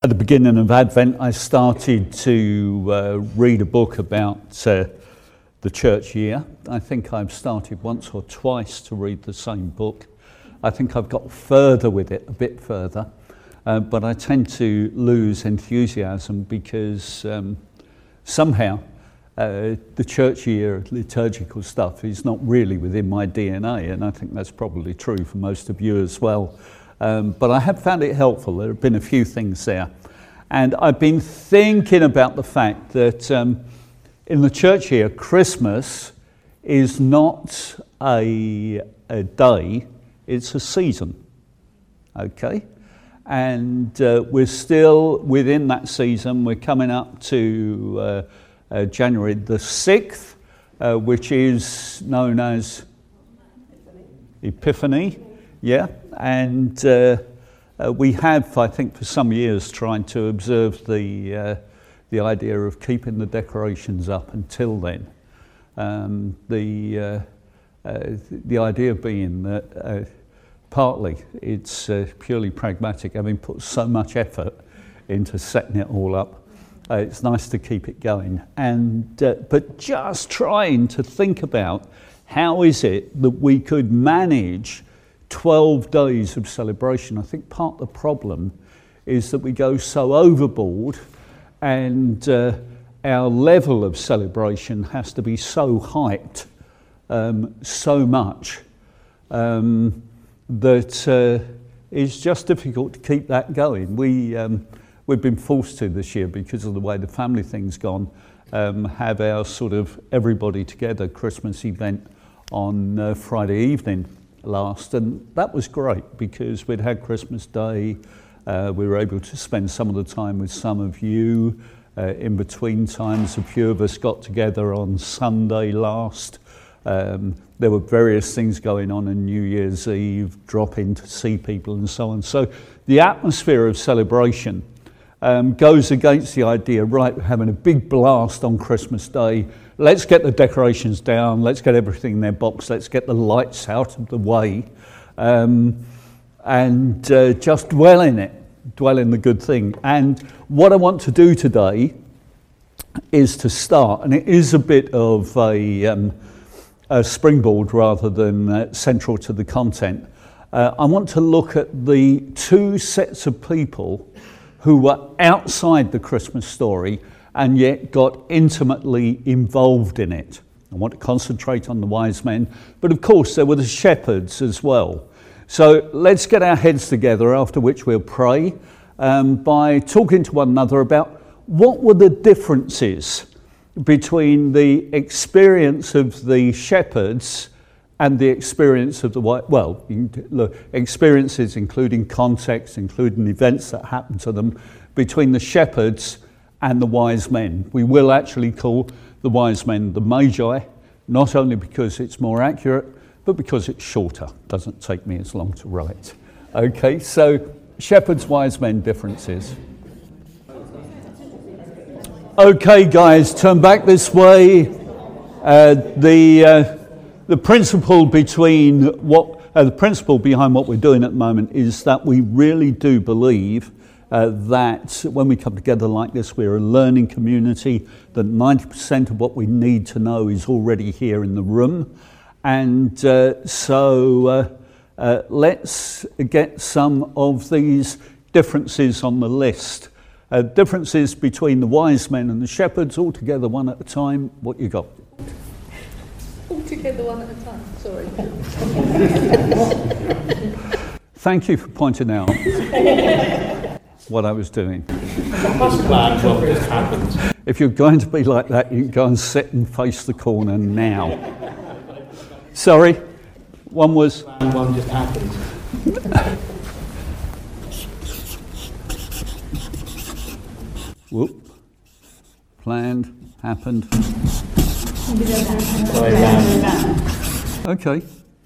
the beginning of Advent, I started to read a book about the church year. I think I've started once or twice to read the same book. I think I've got further with it, a bit further, but I tend to lose enthusiasm because somehow the church year liturgical stuff is not really within my DNA, and I think that's probably true for most of you as well. But I have found it helpful. There have been a few things there. And I've been thinking about the fact that in the church year, Christmas is not a day, it's a season, okay? And we're still within that season. We're coming up to January the 6th, which is known as Epiphany, yeah? And we have, I think, for some years tried to observe the idea of keeping the decorations up until then. The idea being that partly it's purely pragmatic, having put so much effort into setting it all up. It's nice to keep it going, and but just trying to think about how is it that we could manage 12 days of celebration. I think part of the problem is that we go so overboard, and our level of celebration has to be so hyped so much that it's just difficult to keep that going. We've been forced to this year because of the way the family thing's gone, have our sort of everybody together Christmas event on Friday evening last, and that was great because we'd had Christmas Day. We were able to spend some of the time with some of you. In between times, a few of us got together on Sunday last. There were various things going on New Year's Eve, drop in to see people and so on. So the atmosphere of celebration goes against the idea, right, we're having a big blast on Christmas Day. Let's get the decorations down, let's get everything in their box, let's get the lights out of the way, and just dwell in it, dwell in the good thing. And what I want to do today is to start, and it is a bit of a springboard rather than central to the content. I want to look at the two sets of people who were outside the Christmas story and yet got intimately involved in it. I want to concentrate on the wise men, but of course there were the shepherds as well. So let's get our heads together, after which we'll pray by talking to one another about what were the differences between the experience of the shepherds and the experience of the experiences including context, including events that happened to them, between the shepherds and the wise men. We will actually call the wise men the Magi, not only because it's more accurate, but because it's shorter. Doesn't take me as long to write. Okay, so shepherds, wise men, differences. Okay, guys, turn back this way. The principle behind what we're doing at the moment is that we really do believe that when we come together like this, we're a learning community, that 90% of what we need to know is already here in the room. And so let's get some of these differences on the list. Differences between the wise men and the shepherds, all together one at a time. What you got? All together one at a time, sorry. Thank you for pointing out what I was doing. If you're going to be like that, you can go and sit and face the corner now. Sorry, one was... And one just happened. Whoop. Planned, happened. Okay.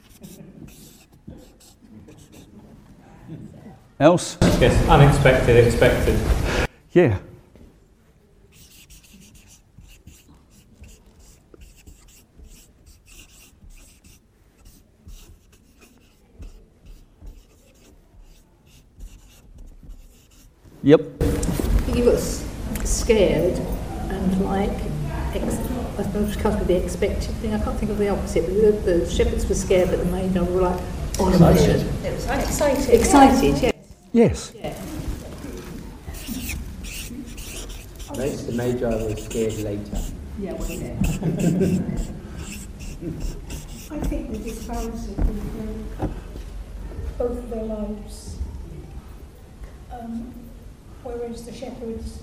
Else? Yes, unexpected, expected. Yeah. Yep. you got scared and like, I suppose because of the expected thing, I can't think of the opposite, but the shepherds were scared, but the magi were like on a mission. It was excited. Excited, yeah. Yes. Yeah. The Magi were scared later. Yeah, well, yeah. I think the disparity in both of their lives, whereas the shepherds,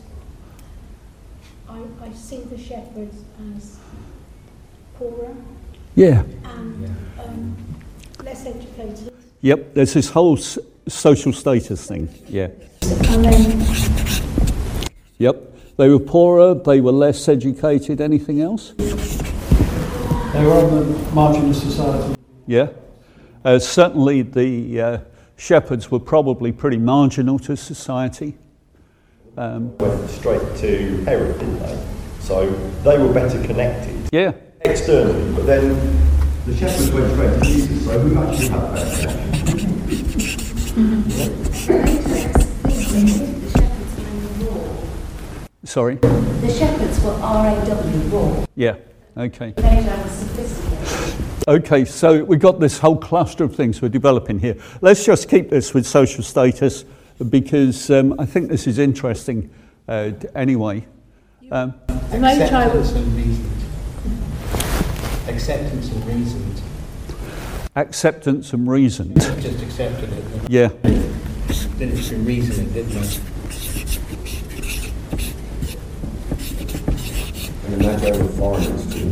I see the shepherds as poorer Yeah. and less educated. Yep, there's this whole social status thing. Yeah. And then Yep. They were poorer, they were less educated. Anything else? They were on the margin of society. Yeah. Certainly the shepherds were probably pretty marginal to society. Went straight to Herod, didn't they? So they were better connected Yeah. externally, but then the shepherds went straight to Jesus, so we've actually had better connection. Sorry? The shepherds were RAW, raw. Yeah. Okay. The Magi was sophisticated. Okay, so we've got this whole cluster of things we're developing here. Let's just keep this with social status because I think this is interesting anyway. Acceptance and reasoned. Acceptance and reasoned. Acceptance and reasoned. Just accepted it. Yeah. Didn't even reason it, didn't they? And the Magi were foreigners too.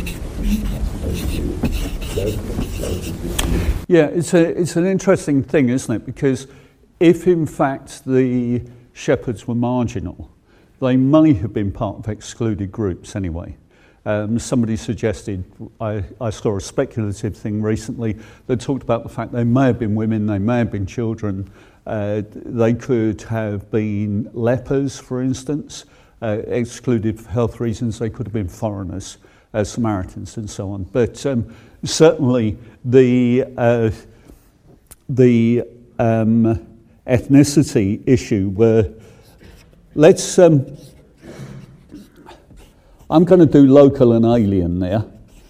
Yeah, it's an interesting thing, isn't it? Because if in fact the shepherds were marginal, they may have been part of excluded groups anyway. Somebody suggested, I saw a speculative thing recently that talked about the fact they may have been women, they may have been children, they could have been lepers, for instance, excluded for health reasons, they could have been foreigners, Samaritans and so on. But certainly the ethnicity issue where let's I'm going to do local and alien there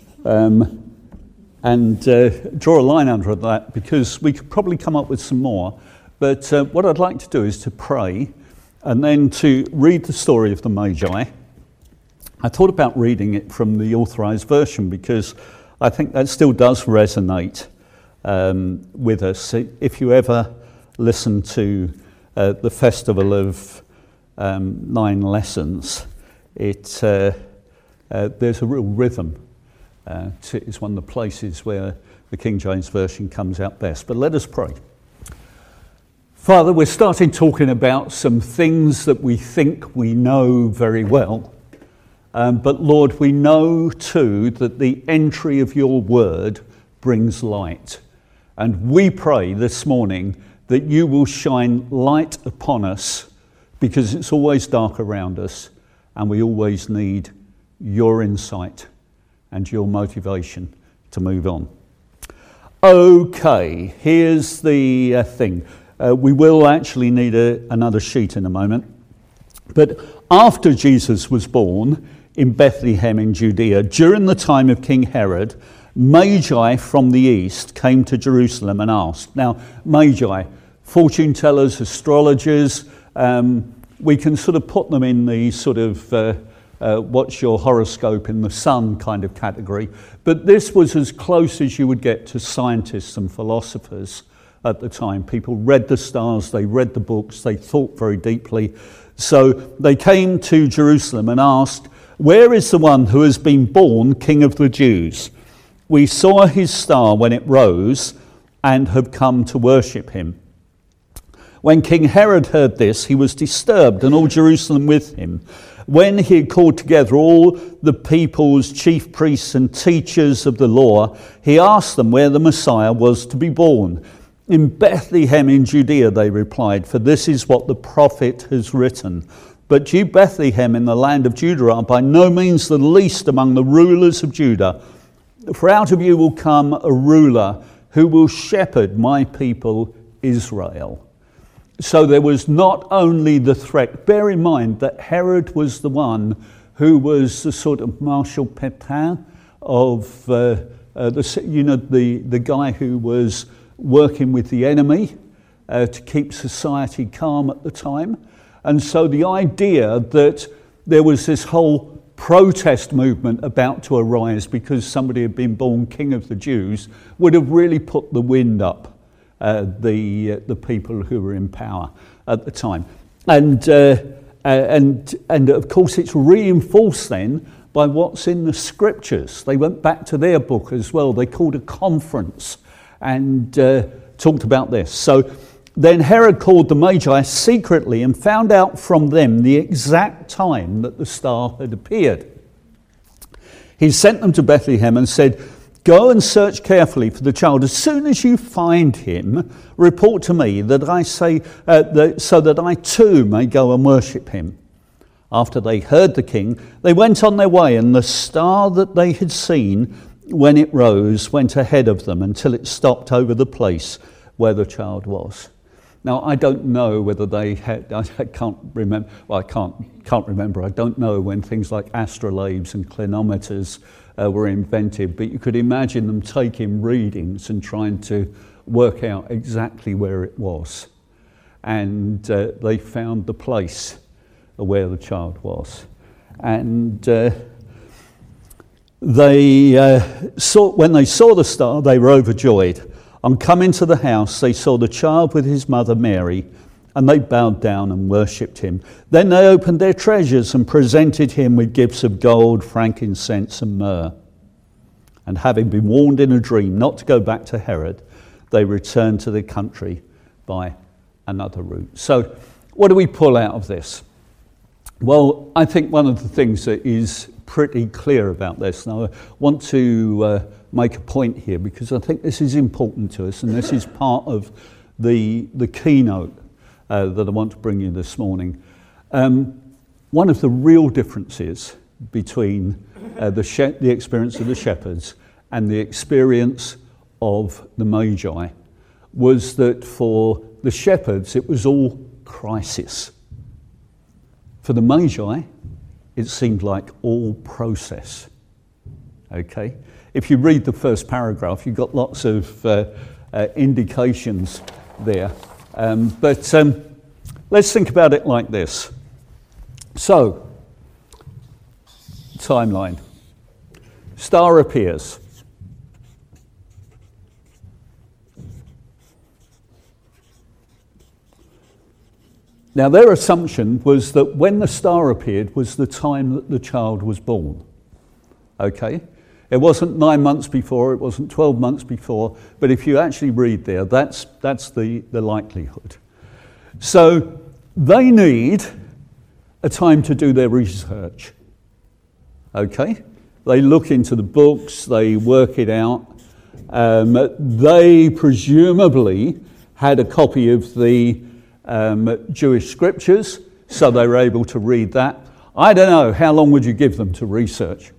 and draw a line under that because we could probably come up with some more, but what I'd like to do is to pray and then to read the story of the Magi. I thought about reading it from the Authorized Version because I think that still does resonate with us. If you ever listen to the Festival of 9 Lessons, there's a real rhythm. It's one of the places where the King James Version comes out best. But let us pray. Father, we're starting talking about some things that we think we know very well. But Lord, we know too that the entry of your word brings light. And we pray this morning that you will shine light upon us because it's always dark around us and we always need your insight and your motivation to move on. Okay, here's the thing. We will actually need another sheet in a moment. But after Jesus was born in Bethlehem in Judea, during the time of King Herod, Magi from the east came to Jerusalem and asked. Now, Magi, fortune tellers, astrologers, we can sort of put them in the sort of what's your horoscope in the sun kind of category. But this was as close as you would get to scientists and philosophers at the time. People read the stars, they read the books, they thought very deeply. So they came to Jerusalem and asked, "Where is the one who has been born King of the Jews? We saw his star when it rose and have come to worship him." When King Herod heard this, he was disturbed, and all Jerusalem with him. When he had called together all the people's chief priests and teachers of the law, he asked them where the Messiah was to be born. "In Bethlehem in Judea," they replied, "for this is what the prophet has written. But you, Bethlehem, in the land of Judah, are by no means the least among the rulers of Judah. For out of you will come a ruler who will shepherd my people Israel." so there was not only the threat. Bear in mind that Herod was the one who was the sort of Marshal Pétain of the guy who was working with the enemy to keep society calm at the time. And so the idea that there was this whole protest movement about to arise because somebody had been born king of the Jews would have really put the wind up the people who were in power at the time. And of course it's reinforced then by what's in the scriptures. They went back to their book as well. They called a conference and talked about this. So then Herod called the Magi secretly and found out from them the exact time that the star had appeared. He sent them to Bethlehem and said, "Go and search carefully for the child. As soon as you find him, report to me that I say, so that I too may go and worship him." After they heard the king, they went on their way, and the star that they had seen when it rose went ahead of them until it stopped over the place where the child was. Now, I don't know whether they had, I can't remember, well, I can't remember. I don't know when things like astrolabes and clinometers were invented, but you could imagine them taking readings and trying to work out exactly where it was. And they found the place where the child was. And when they saw the star, they were overjoyed. On coming to the house, they saw the child with his mother Mary, and they bowed down and worshipped him. Then they opened their treasures and presented him with gifts of gold, frankincense, and myrrh. And having been warned in a dream not to go back to Herod, they returned to the country by another route. So, what do we pull out of this? Well, I think one of the things that is pretty clear about this, and I want to make a point here because I think this is important to us, and this is part of the keynote that I want to bring you this morning. One of the real differences between the experience of the shepherds and the experience of the Magi was that for the shepherds it was all crisis. For the Magi, it seemed like all process. Okay? If you read the first paragraph, you've got lots of indications there. But let's think about it like this. So, timeline. Star appears. Now, their assumption was that when the star appeared was the time that the child was born. Okay? It wasn't 9 months before, it wasn't 12 months before, but if you actually read there, that's the likelihood. So they need a time to do their research. Okay? They look into the books, they work it out. They presumably had a copy of the Jewish scriptures, so they were able to read that. I don't know, how long would you give them to research?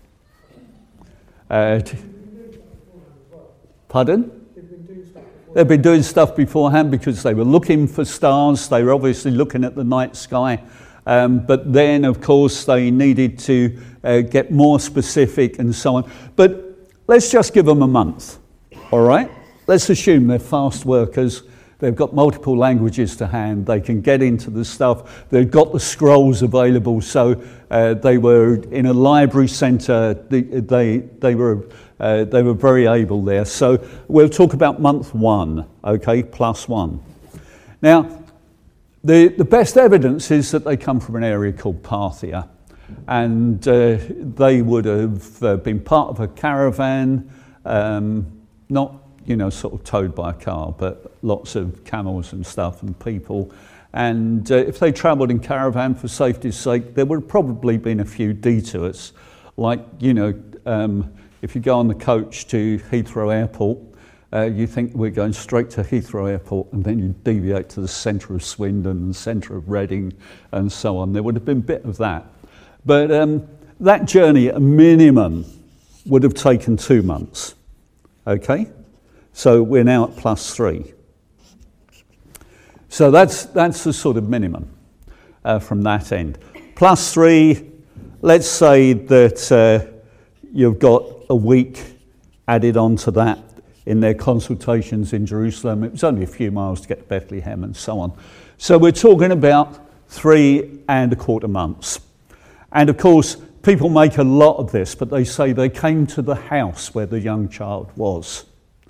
Pardon? They've been doing stuff beforehand because they were looking for stars. They were obviously looking at the night sky. But then, of course, they needed to get more specific and so on. But let's just give them a month, all right? Let's assume they're fast workers. They've got multiple languages to hand. They can get into the stuff. They've got the scrolls available. So they were in a library centre. They were very able there. So we'll talk about month 1, okay, +1. Now, the best evidence is that they come from an area called Parthia, and they would have been part of a caravan, not sort of towed by a car, but lots of camels and stuff and people. And if they travelled in caravan for safety's sake, there would have probably been a few detours. Like, if you go on the coach to Heathrow Airport, you think we're going straight to Heathrow Airport, and then you deviate to the centre of Swindon, the centre of Reading, and so on. There would have been a bit of that. But that journey, at a minimum, would have taken 2 months. Okay? So we're now at +3. So that's the sort of minimum from that end. Plus 3, let's say that you've got a week added on to that in their consultations in Jerusalem. It was only a few miles to get to Bethlehem and so on. So we're talking about 3¼ months. And of course, people make a lot of this, but they say they came to the house where the young child was.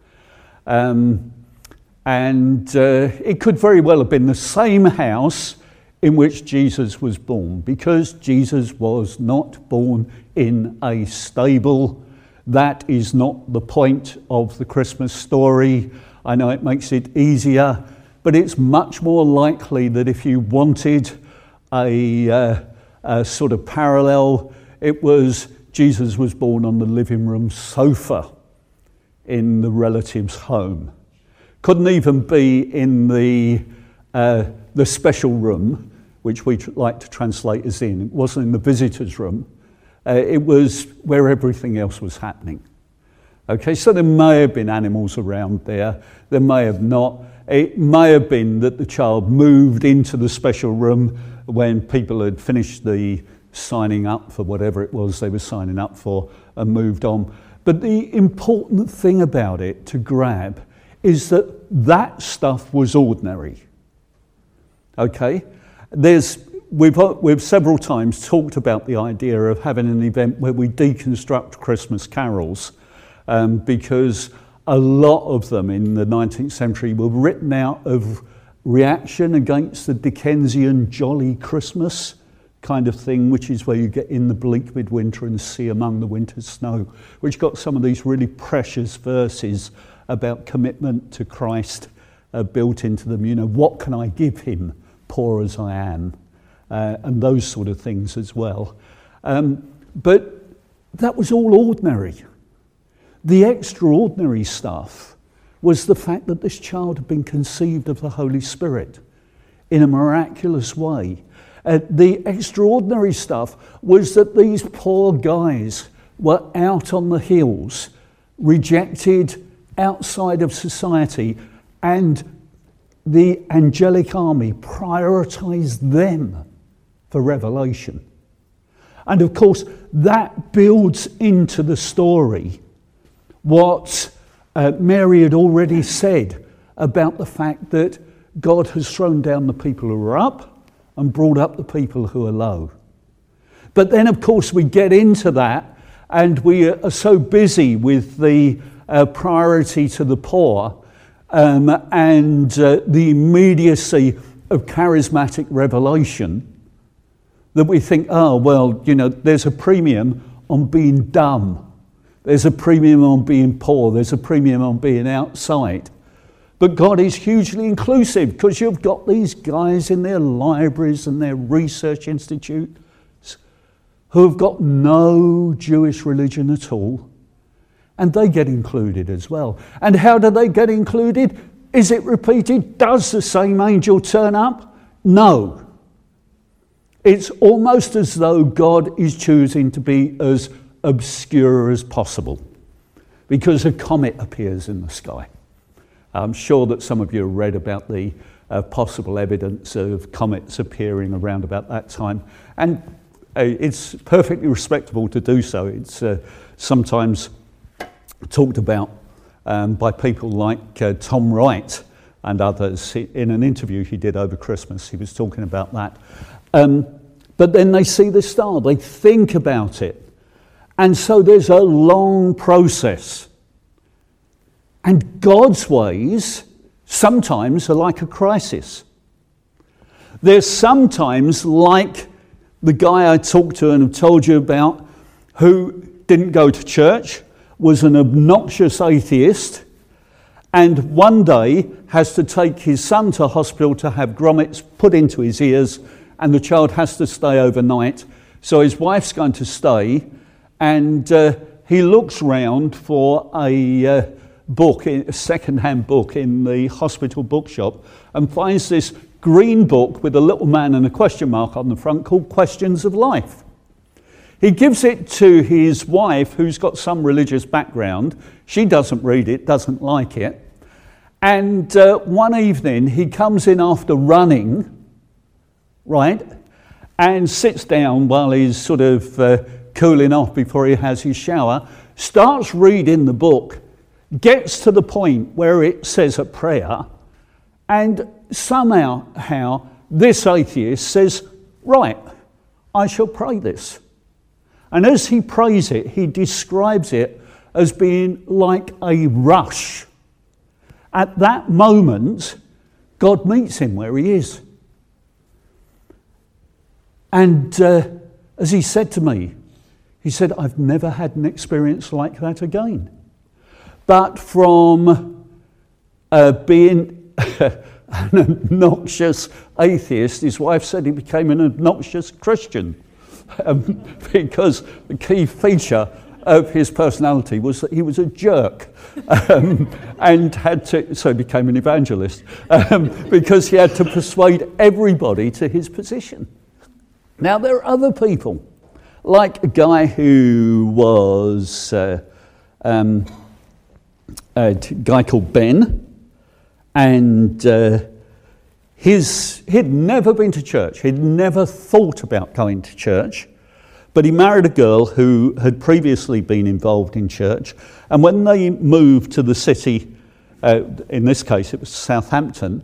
It could very well have been the same house in which Jesus was born, because Jesus was not born in a stable. That is not the point of the Christmas story. I know it makes it easier, but it's much more likely that if you wanted a sort of parallel, it was Jesus was born on the living room sofa in the relative's home. Couldn't even be in the special room, which we like to translate as in. It wasn't in the visitor's room. It was where everything else was happening. Okay, so there may have been animals around there. There may have not. It may have been that the child moved into the special room when people had finished the signing up for whatever it was they were signing up for and moved on. But the important thing about it to grab is that that stuff was ordinary. Okay? We've several times talked about the idea of having an event where we deconstruct Christmas carols, because a lot of them in the 19th century were written out of reaction against the Dickensian jolly Christmas kind of thing, which is where you get in the bleak midwinter and see among the winter's snow, which got some of these really precious verses about commitment to Christ built into them. You know, what can I give him, poor as I am? And those sort of things as well. But that was all ordinary. The extraordinary stuff was the fact that this child had been conceived of the Holy Spirit in a miraculous way. The extraordinary stuff was that these poor guys were out on the hills, rejected outside of society, and the angelic army prioritized them for revelation. And of course, that builds into the story what Mary had already said about the fact that God has thrown down the people who are up and brought up the people who are low. But then, of course, we get into that and we are so busy with the priority to the poor and the immediacy of charismatic revelation that we think, oh, well, you know, there's a premium on being dumb. There's a premium on being poor. There's a premium on being outside. But God is hugely inclusive, because you've got these guys in their libraries and their research institutes who have got no Jewish religion at all, and they get included as well. And how do they get included? Is it repeated? Does the same angel turn up? No. It's almost as though God is choosing to be as obscure as possible, because a comet appears in the sky. I'm sure that some of you have read about the possible evidence of comets appearing around about that time, and it's perfectly respectable to do so. It's sometimes talked about by people like Tom Wright and others. In an interview he did over Christmas, he was talking about that. But then they see the star, they think about it. And so there's a long process. And God's ways sometimes are like a crisis. They're sometimes like the guy I talked to and have told you about, who didn't go to church, was an obnoxious atheist, and one day has to take his son to hospital to have grommets put into his ears, and the child has to stay overnight. So his wife's going to stay, and he looks round for a book, a second-hand book in the hospital bookshop, and finds this green book with a little man and a question mark on the front called Questions of Life. He gives it to his wife, who's got some religious background. She doesn't read it, doesn't like it. And one evening he comes in after running, right, and sits down while he's sort of cooling off before he has his shower, starts reading the book, gets to the point where it says a prayer, and somehow this atheist says, right, I shall pray this. And as he prays it, he describes it as being like a rush. At that moment, God meets him where he is. And as he said to me, he said, I've never had an experience like that again. But from being an obnoxious atheist, his wife said he became an obnoxious Christian. Because the key feature of his personality was that he was a jerk, and so he became an evangelist, because he had to persuade everybody to his position. Now, there are other people, like a guy who was a guy called Ben, and he'd never been to church. He'd never thought about going to church, but he married a girl who had previously been involved in church, and when they moved to the city, in this case it was Southampton,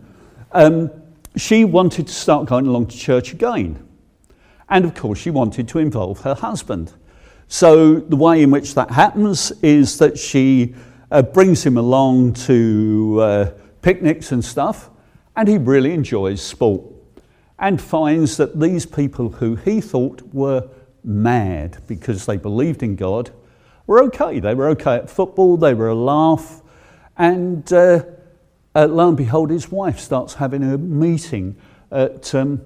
she wanted to start going along to church again. And of course, she wanted to involve her husband. So the way in which that happens is that she brings him along to picnics and stuff, and he really enjoys sport and finds that these people who he thought were mad because they believed in God were okay. They were okay at football, they were a laugh, and lo and behold, his wife starts having a meeting at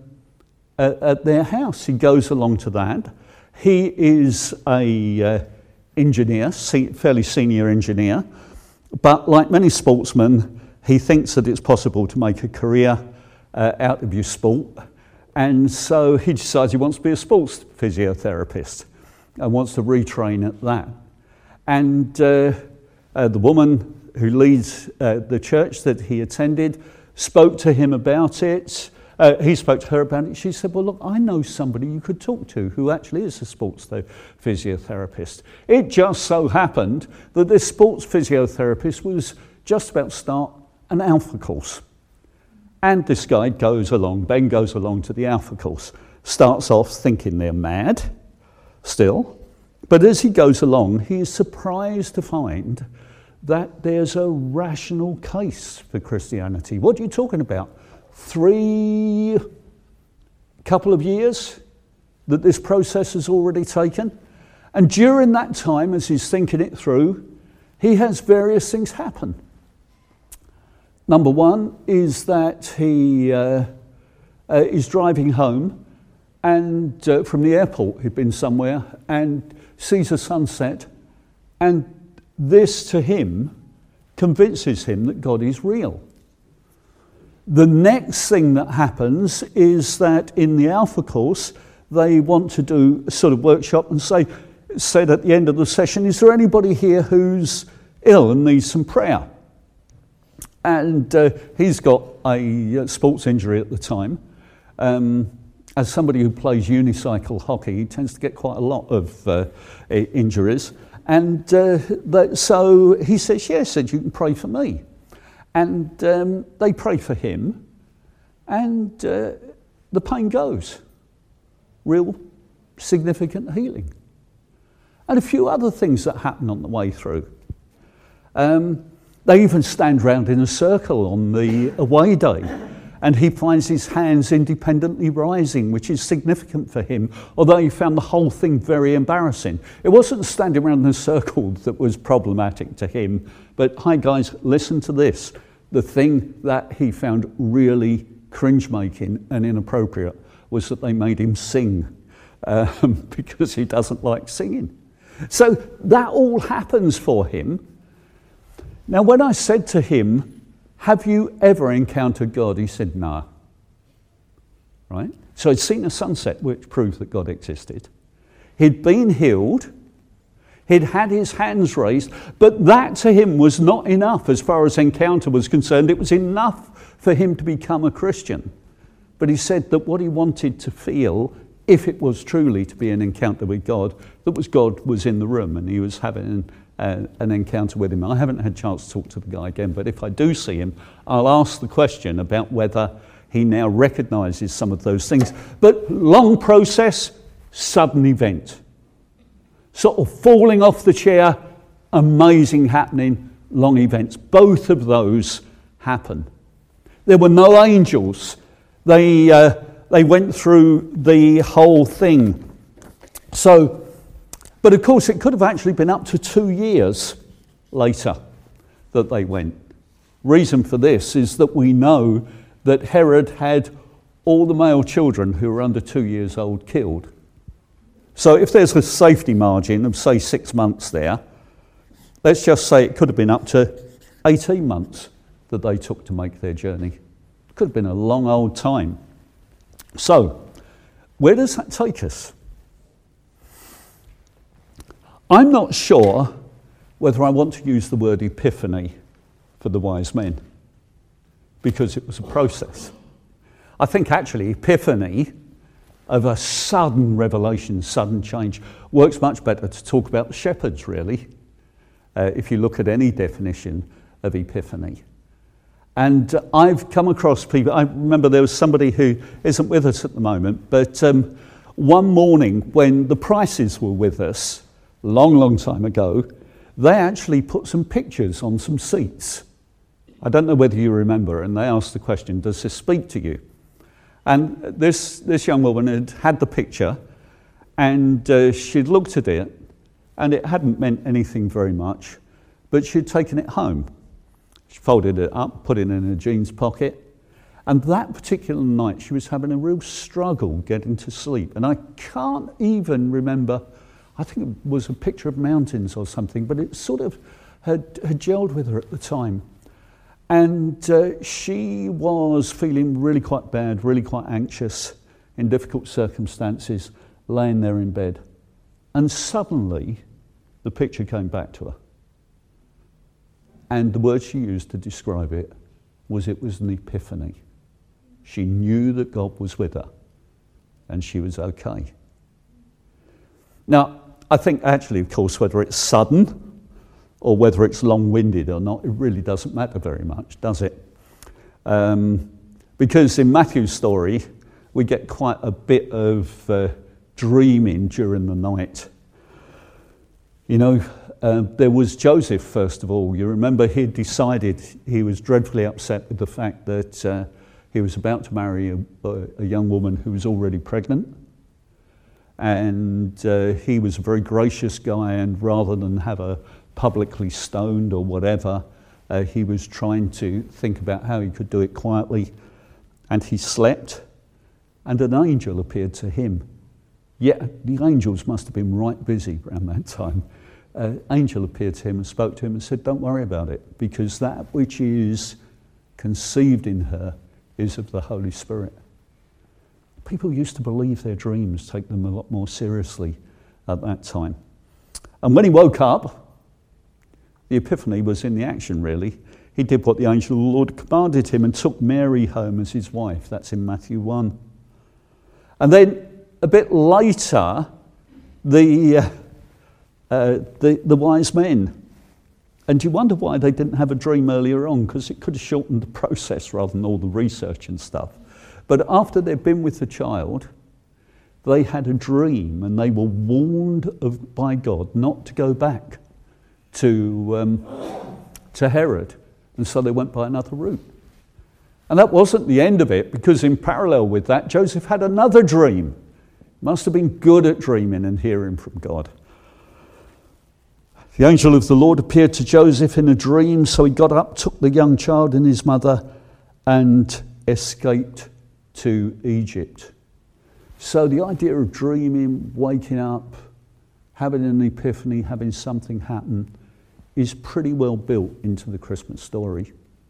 their house. He goes along to that. He is a engineer, fairly senior engineer, but like many sportsmen, he thinks that it's possible to make a career out of your sport, and so he decides he wants to be a sports physiotherapist and wants to retrain at that. And the woman who leads the church that he attended spoke to him about it. He spoke to her about it. She said, well, look, I know somebody you could talk to who actually is a sports physiotherapist. It just so happened that this sports physiotherapist was just about to start an Alpha course. And this guy goes along, Ben goes along to the Alpha course, starts off thinking they're mad still, but as he goes along, he is surprised to find that there's a rational case for Christianity. What are you talking about? 3 couple of years that this process has already taken. And during that time, as he's thinking it through, he has various things happen. Number one is that he is driving home and from the airport, he'd been somewhere, and sees a sunset, and this to him convinces him that God is real. The next thing that happens is that in the Alpha course, they want to do a sort of workshop and said at the end of the session, is there anybody here who's ill and needs some prayer? And he's got a sports injury at the time. As somebody who plays unicycle hockey, he tends to get quite a lot of injuries. And so he says, yes, you can pray for me. And they pray for him, and the pain goes. Real significant healing. And a few other things that happen on the way through. They even stand round in a circle on the away day, and he finds his hands independently rising, which is significant for him, although he found the whole thing very embarrassing. It wasn't standing around in a circle that was problematic to him, but hi guys, listen to this. The thing that he found really cringe-making and inappropriate was that they made him sing because he doesn't like singing. So that all happens for him. Now, when I said to him, have you ever encountered God? He said, no. Right? So he'd seen a sunset which proved that God existed. He'd been healed. He'd had his hands raised, but that to him was not enough as far as encounter was concerned. It was enough for him to become a Christian. But he said that what he wanted to feel, if it was truly to be an encounter with God, God was in the room and he was having an encounter with him. I haven't had a chance to talk to the guy again, but if I do see him, I'll ask the question about whether he now recognises some of those things. But long process, sudden event. Sort of falling off the chair, amazing happening, long events. Both of those happen. There were no angels. They went through the whole thing. So, but of course it could have actually been up to 2 years later that they went. Reason for this is that we know that Herod had all the male children who were under 2 years old killed. So if there's a safety margin of, say, 6 months there, let's just say it could have been up to 18 months that they took to make their journey. It could have been a long old time. So, where does that take us? I'm not sure whether I want to use the word epiphany for the wise men, because it was a process. I think actually epiphany of a sudden revelation, sudden change, works much better to talk about the shepherds, really, if you look at any definition of epiphany. And I've come across people, I remember there was somebody who isn't with us at the moment, but one morning when the Prices were with us, long time ago, they actually put some pictures on some seats. I don't know whether you remember, and they asked the question, does this speak to you? And this young woman had the picture, and she'd looked at it, and it hadn't meant anything very much, but she'd taken it home. She folded it up, put it in her jeans pocket, and that particular night she was having a real struggle getting to sleep. And I can't even remember, I think it was a picture of mountains or something, but it sort of had gelled with her at the time. And she was feeling really quite bad, really quite anxious, in difficult circumstances, laying there in bed. And suddenly, the picture came back to her. And the word she used to describe it was an epiphany. She knew that God was with her, and she was okay. Now, I think actually, of course, whether it's sudden or whether it's long-winded or not, it really doesn't matter very much, does it? Because in Matthew's story, we get quite a bit of dreaming during the night. You know, there was Joseph, first of all. You remember he decided he was dreadfully upset with the fact that he was about to marry a young woman who was already pregnant. And he was a very gracious guy, and rather than have her publicly stoned or whatever, he was trying to think about how he could do it quietly. And he slept, and an angel appeared to him. Yet the angels must have been right busy around that time. Angel appeared to him and spoke to him and said, don't worry about it, because that which is conceived in her is of the Holy Spirit. People used to believe their dreams, take them a lot more seriously at that time. And when he woke up, the epiphany was in the action, really. He did what the angel of the Lord commanded him and took Mary home as his wife. That's in Matthew 1. And then a bit later, the wise men. And you wonder why they didn't have a dream earlier on, because it could have shortened the process rather than all the research and stuff. But after they'd been with the child, they had a dream, and they were warned by God not to go back to Herod. And so they went by another route. And that wasn't the end of it, because in parallel with that, Joseph had another dream. Must have been good at dreaming and hearing from God. The angel of the Lord appeared to Joseph in a dream, so he got up, took the young child and his mother, and escaped to Egypt. So the idea of dreaming, waking up, having an epiphany, having something happen, is pretty well built into the Christmas story.